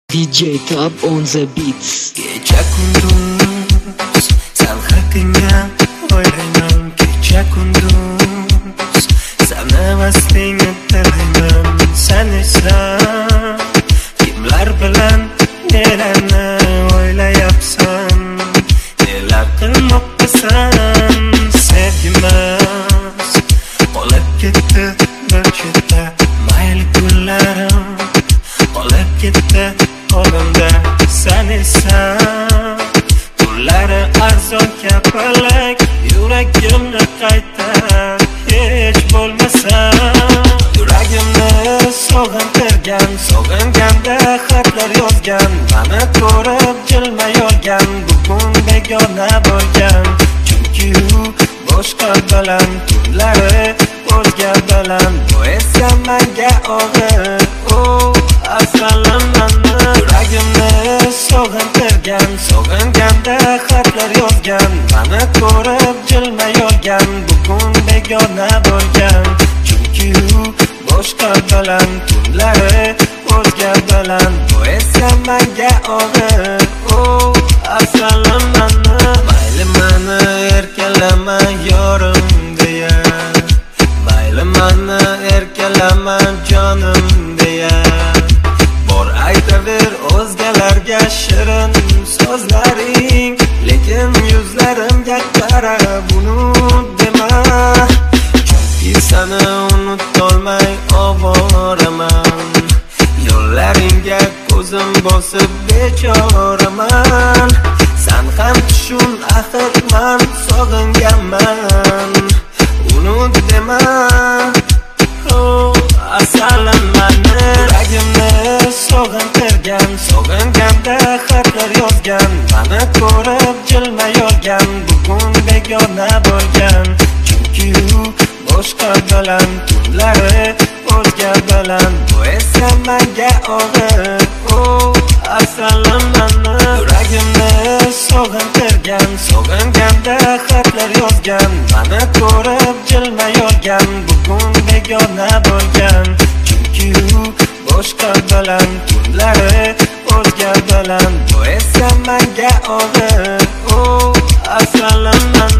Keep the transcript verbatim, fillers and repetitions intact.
D J Tab on the beats. Kecha kunduz sen haqingga o'ylayman, kecha kunduz seni vastingni tilayman. Sen esa kimlar bilan nelarni o'ylayapsan, nelar qilmoqdasan. Sevgimiz qolib ketdi bir chetda, mayli kunlarim qolib ketdi qo'limda. Sen esa tunlari arzon kapalak, yuragimni qayta hech bo'lmasa. Yuragimni sog'intirgan, sog'inganda xatlar yozgan, meni ko'rib jilmay olgan, bugun begona bo'lgan. Chunki u boshqa bilan, tunlari o'zga bilan, bu esa menga og'ir. Oh, asalim meni yuragimni sog'intirgan, sog'inganda xatlar yozgan, meni ko'rib jilmay olgan, bugun begona bo'lgan. Chunki u boshqa bilan, tunlari o'zga bilan, bu esa menga og'ir. Oh, asalim meni mayli meni erkalama yorim deya, mayli meni erkalama jonim deya, bor aytaver o'zgalarga shirin so'zlaring, lekin yuzlarimga qara buni dema. Chunki seni unutolmay ovoraman, yo'llaringga ko'zim bosib bechoraman. Sen ham tushun, axir men sog'inganman, unut dema. Oh, asalim meni yuragimni sog'intirgan, sog'inganda xatlar yozgan, meni ko'rib jilmay olgan, bugun begona bo'lgan. Chunki u boshqa bilan, tunlari o'zga bilan, bu esa menga og'ir. Oh, asalim meni yuragimni sog'intirgan, sog'inganda xatlar yozgan, meni ko'rib jilmay olgan, bugun begona bo'lgan. Chunki u boshqa bilan, tunlari o'zga bilan, bu esa menga og'ir. Oh, asalim meni